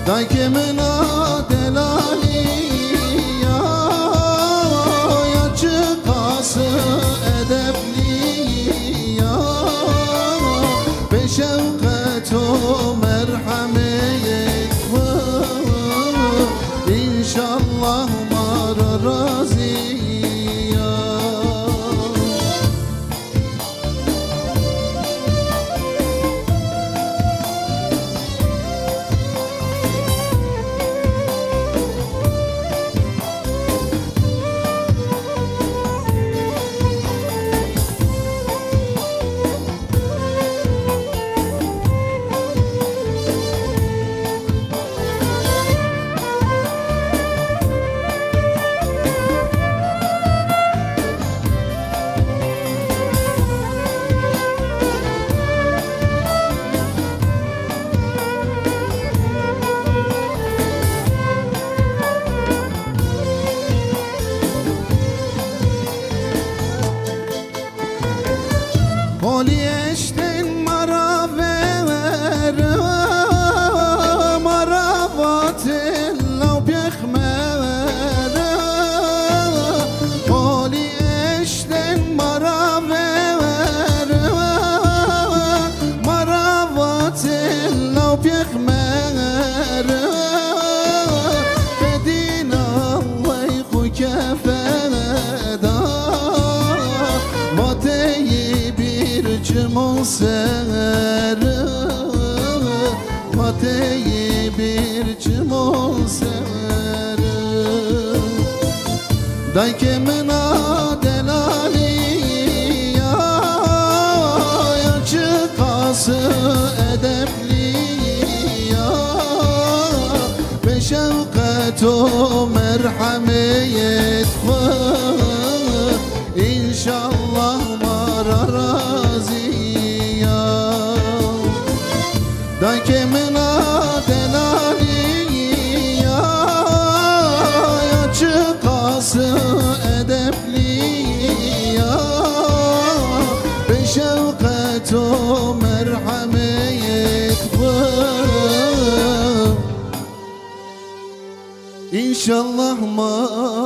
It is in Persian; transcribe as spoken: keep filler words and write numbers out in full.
دایک منا دلالی یا چقاس ادبلی یا به شوقت و مرحمت و انشالله ما را راضی Holy eşten mara ver mara vatel lav pekmer Holy eşten mara ver mara vatel lav pekmer Kedin Allah ku kefeda vateyi Cımol ser Mateyi bir cımol ser Dayke mena delali ya Ya çıkası edepli ya Ve şevkat o merhamet var İnşallah mara razı Dayke mena delali ya Ya çıkası edepli ya Be şevkat o merhamet var İnşallah ma